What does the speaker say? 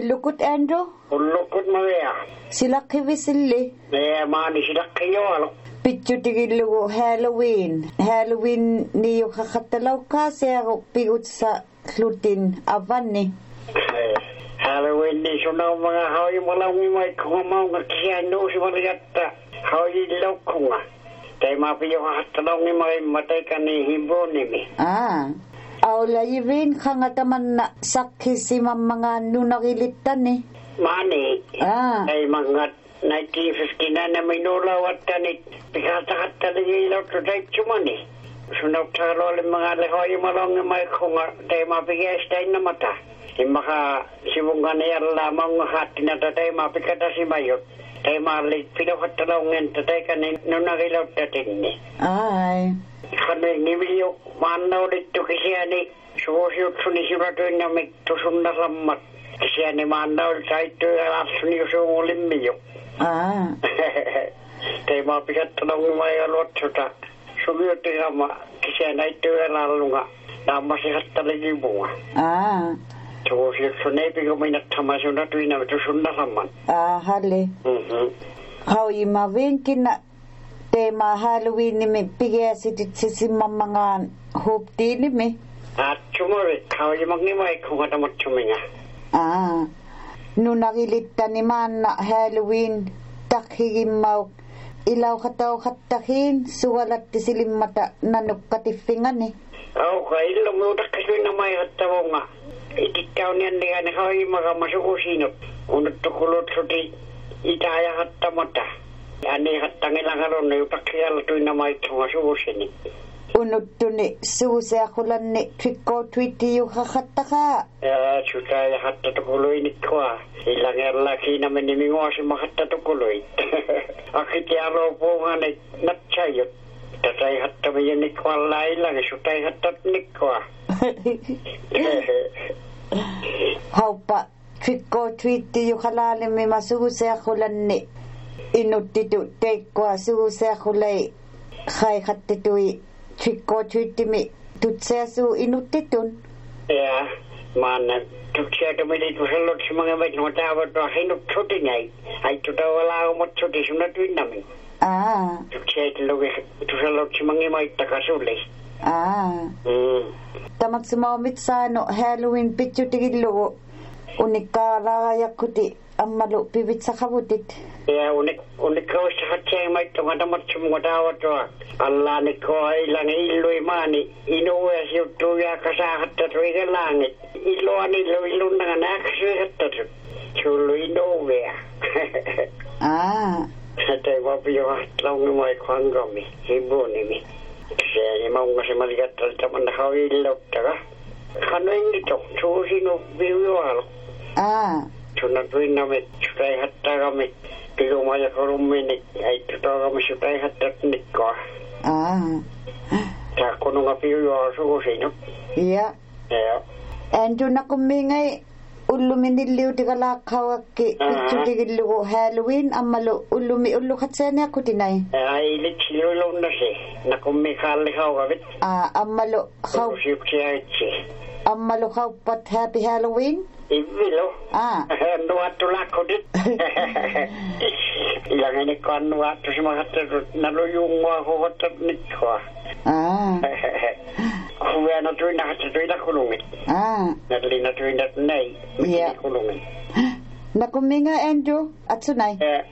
Ullukut Andrew? Ullukut Maria. Silakki visilli? Maani silakki joalo. Pitjutigillugu Halloween ni yukakatalauka seago pigutsa lutin avanni. Halloween ni sunau mga hawi malangi mai kumamau ngakian nusi maliatta hawi laukunga. Tay mapiyo hatalangi mai mataikan ni himbonimi. Aula yivin kangataman na sakisi mga nunakilitan ni. Mani. Tay mga 1959 na may nulawat kanit. Pikata-kata lagi ilaw to day chumani. Sunau talo mga lehoy malangi mai kunga. Tay mapigay stay na mata. Maka sibungan niya lamang hati na tatay mapikata si Mayot. Tay malik pinakatalawin tatay kanin nunakilaw tatin ni. Ay. Kami nimiyo manaw dito kisiyani suusiyot sunisiratoy na may tusun na samat. Kisiyani manaw sa ito alas suniyosong ulimmiyo. Tay mapikatalawin may alot suta. Sumiyot nga kisiyani ito alalunga. Namasihat talagi bunga. So sunay ko may nagtamasyon na tuwin na tusun na saman. Hali. How imawin kina tema Halloween ni may pigasit si mga hopti ni may. At sumari, how imagimay kung katamat suminga. Nung nakilita ni man na Halloween, takhigimaw, ilaw kataw katahin, suwalat ti silim mata nanukatifingan eh. Okay, lumutak kasi na may hataw nga. Ititaw niyan nga hawi mga masukusinot. Unot tukulot suti itaya hatamata. Ani hatangilang aron na utakiyal ito na may masukusinit. Unot to ni susi ako lang ni trick-or-treat yung kakataka. Sutaya hatatukuloy ni kwa. Ilang erlaki naman ni mingo si makatatukuloy. Akitiyaro po nga ni natsayot. Tatay hatamayan ni kwa lang. Sutay hatat ni kwa. How pa trick-or-treat yung kalalim may masusi ako lang ni inutito take kwa susi ako lang kay hatitoy trick-or-treat mi tutsa su inutiton. Mana tutsa kami dito sa lot sa mga may matawad na hinututi ngay ay tutawala ako matuti sunatuin namin. Tutsa ito sa lot sa mga may takasuli. Tamat sumamit sa Halloween picture tigilo unikarayak kuti ang malo pibit sa kabutit. Unik ko sa katsay may tumatamat sa mga tawad to. Allah ni ko ay lang iloy mani inuwi siya tuya kasahat at tuwi ka langit. Iloan ilo na nga nakasihat at chulo inuwi. Tay wapiyo hatlaw ni may kwangami hibo ni mi. Kasi mau nga si maligat taman na kawilaw taga. Kano yung dito? Susi no biwalo. Sunatuin namin, sutay hatta kami. Pigo maya karuminik, ay tutaw kami sutay hatta niko. Sa kuno nga biwalo susi no? Iya. Ando na kumingay uluminiliw di kalakaw ki pichutigilo Halloween amalo ulumi ulukatsene ako tinay. Ay lichilulong na si nakumikalihaw kabit. Amalo how amalo how pat happy Halloween? Ibilo. Nuwato lako dit. Ilang ini ko nuwato si mga naluyong mga huhotat nito. Kuya na tuwin na kulungit. Nadali na tuwin na tunay. Kulungit. Nakuminga Andrew at sunay.